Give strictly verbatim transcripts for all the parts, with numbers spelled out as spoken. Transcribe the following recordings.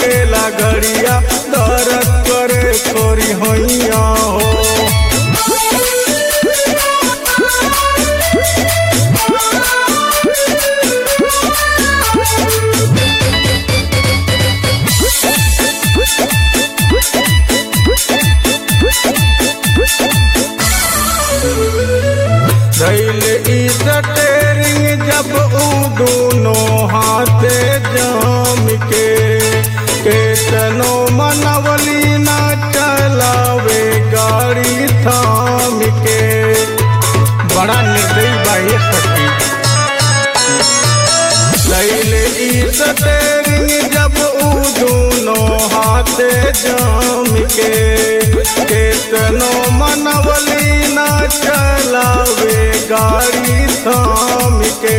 हाके लगड़िया दर्द करे कोरी हैया हो। धैल ई स्टेरिंग जब ऊ दोनों हाथे जाम के केतनो मनवली ना चलावे गाड़ी थाम के। बड़ा निर्दयी बाह्य सखी। धैल ई स्टेरिंग जब ऊ दोनों हाथे जाम के केतनो मनवली ना चलावे गाड़ी थाम के।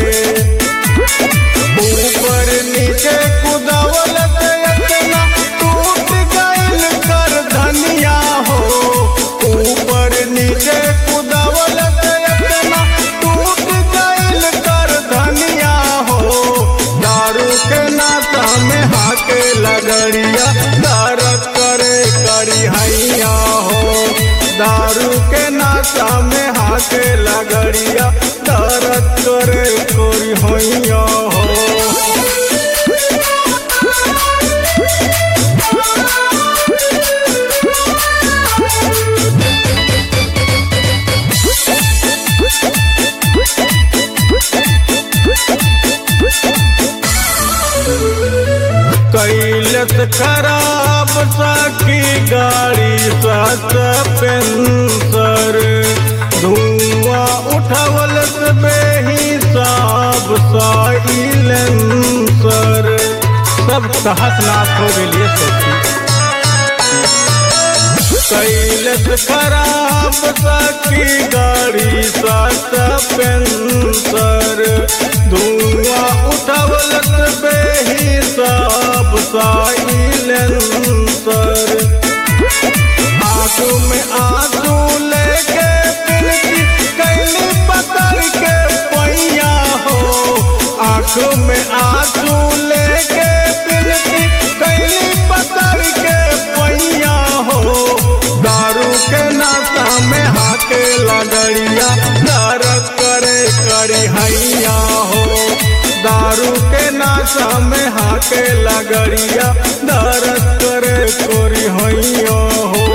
ऊपर नीचे कुदावल से इतना टूट गइल कर धनिया हो। ऊपर नीचे कुदावल से इतना टूट गइल कर धनिया हो। दारू के नाता में हाके लगड़िया दर्द करे करी हैया हो। दारू के नाता में हाके लगड़िया दर्द करे कोरी हैया हो। कैलत खराब सखी गाड़ी सस्पेंसर धुआं उठवल बेहिसाब साइलेंसर सब कहत नाश हो गई सखी। कैलत खराब सखी गाड़ी सस्पेंसर धुआं उठवल बेहिसाब साइलेंसर। आंसू में आंसू लेके बिनती कैली पकड़ के पैया हो। आंखों में आंसू लेके बिनती कैली पकड़ के पैया हो। दारू के नाता में हाके लगड़िया दर्द करे करी हैया हो। दारू के नाशा में हाके लगड़िया दर्द करे कोरी हैया हो।